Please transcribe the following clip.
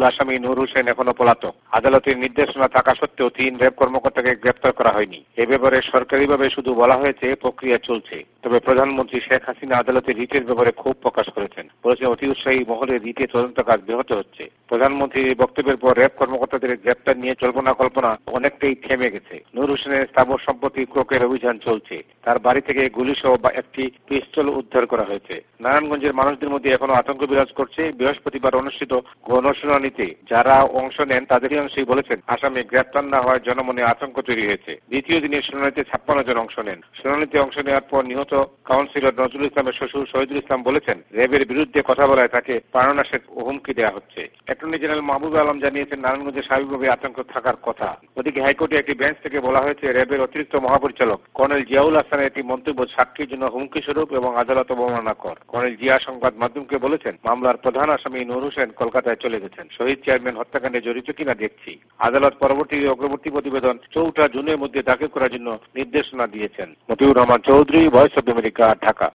আসামি নূর হোসেন এখনো পলাতক। আদালতের নির্দেশনা থাকা সত্ত্বেও 3 র্যাব কর্মকর্তাকে গ্রেপ্তার করা হয়নি। এ ব্যাপারে সরকারিভাবে শুধু বলা হয়েছে প্রক্রিয়া চলছে। তবে প্রধানমন্ত্রী শেখ হাসিনা আদালতের রিটের ব্যাপারে ক্ষোভ প্রকাশ করেছেন। বলেছেন অতি উৎসাহী মহলে রিটে তদন্ত কাজ ব্যাহত হচ্ছে। প্রধানমন্ত্রীর এই বক্তব্যের পর র্যাব কর্মকর্তাদের গ্রেপ্তার নিয়ে জল্পনা কল্পনা অনেকটাই থেমে গেছে। নূর হোসেনের স্থাবর সম্পত্তি ক্রোকের অভিযান চলছে। তার বাড়ি থেকে গুলিসহ একটি পিস্তল উদ্ধার করা হয়েছে। নারায়ণগঞ্জের মানুষদের মধ্যে এখনো আতঙ্ক বিরাজ করছে। বৃহস্পতিবার অনুষ্ঠিত গণশুনানিতে যারা অংশ নেন তাদের অংশই বলেছেন আসামি গ্রেপ্তার না হওয়ায় জনমনে আতঙ্ক তৈরি হয়েছে। দ্বিতীয় দিনের শুনানিতে 56 জন অংশ নেন। শুনানিতে অংশ নেওয়ার পর নিহত কাউন্সিলর নজরুল ইসলামের শ্বশুর শহীদুল ইসলাম বলেছেন র্যাবের বিরুদ্ধে কথা বলায় তাকে প্রাণনাশের হুমকি দেওয়া হচ্ছে। অ্যাটর্নি জেনারেল মাহবুব আলম জানিয়েছেন নারায়ণগঞ্জে স্বাভাবিকভাবে আতঙ্ক থাকার কথা। ওদিকে হাইকোর্টে একটি বেঞ্চ থেকে বলা হয়েছে র্যাবের অতিরিক্ত মহাপরিচালক কর্নেল জিয়াউল হাসানের একটি মন্তব্য সাক্ষীর জন্য হুমকি স্বরূপ এবং আদালত অবমাননাকর। কর্নেল জিয়া সংবাদ মাধ্যমকে বলেছেন মামলার প্রধান আসামি নূর হোসেন কলকাতায় চলে গেছেন। শহীদ চেয়ারম্যান হত্যাকাণ্ডে জড়িত কিনা দেখছি। আদালত পরবর্তী অগ্রবর্তী প্রতিবেদন 4 জুনের মধ্যে দাখিল করার জন্য নির্দেশনা দিয়েছেন। Motiur Rahman Chowdhury, voice of America, Dhaka.